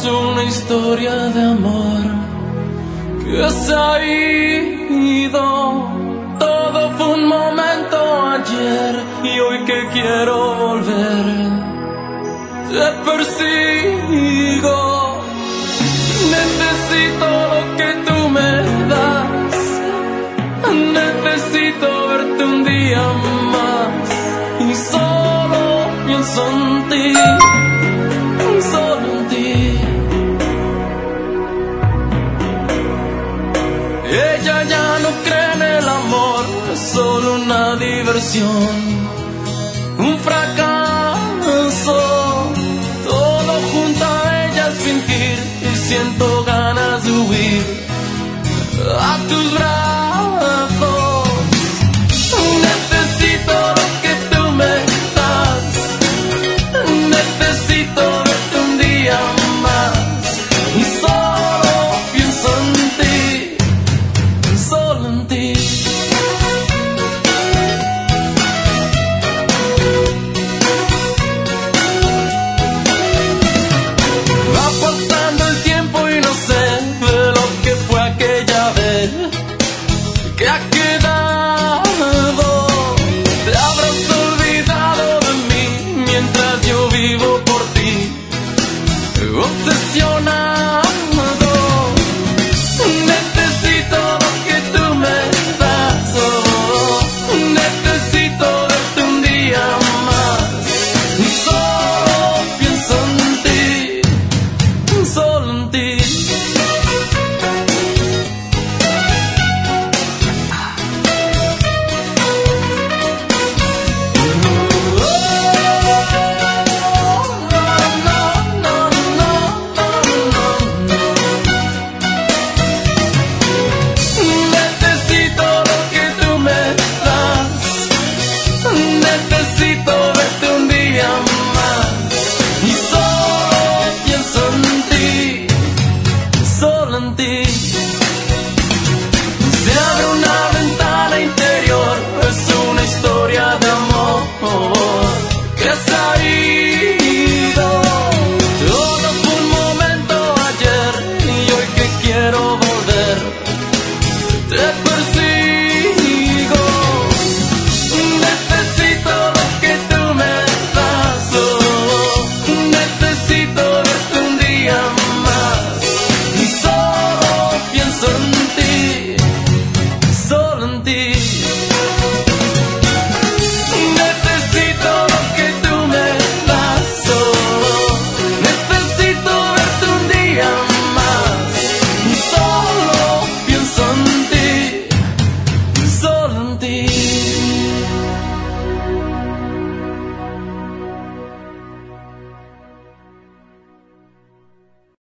una historia de amor que se ha ido. Todo fue un momento ayer y hoy que quiero volver te persigo. Necesito lo que tú me das, necesito verte un día más y solo pienso en ti, solo en ti. Ella ya no cree en el amor, es solo una diversión, un fracaso. Todo junto a ella es fingir y siento ganas de huir a tus brazos. Necesito lo que tú me das, necesito verte un día más y solo pienso en ti, solo en ti. Va pasando el tiempo y no sé de lo que fue aquella vez que ha quedado. Te habrás olvidado de mí mientras yo vivo por ti, obsesionado. Necesito lo que tú me das, oh, necesito verte un día más y solo pienso en ti, solo en ti. Necesito lo que tú me das, necesito verte un día más y solo pienso en ti, solo en ti. Se abre una ventana interior, es una historia de amor que se ha ido. Todo fue un momento ayer y hoy que quiero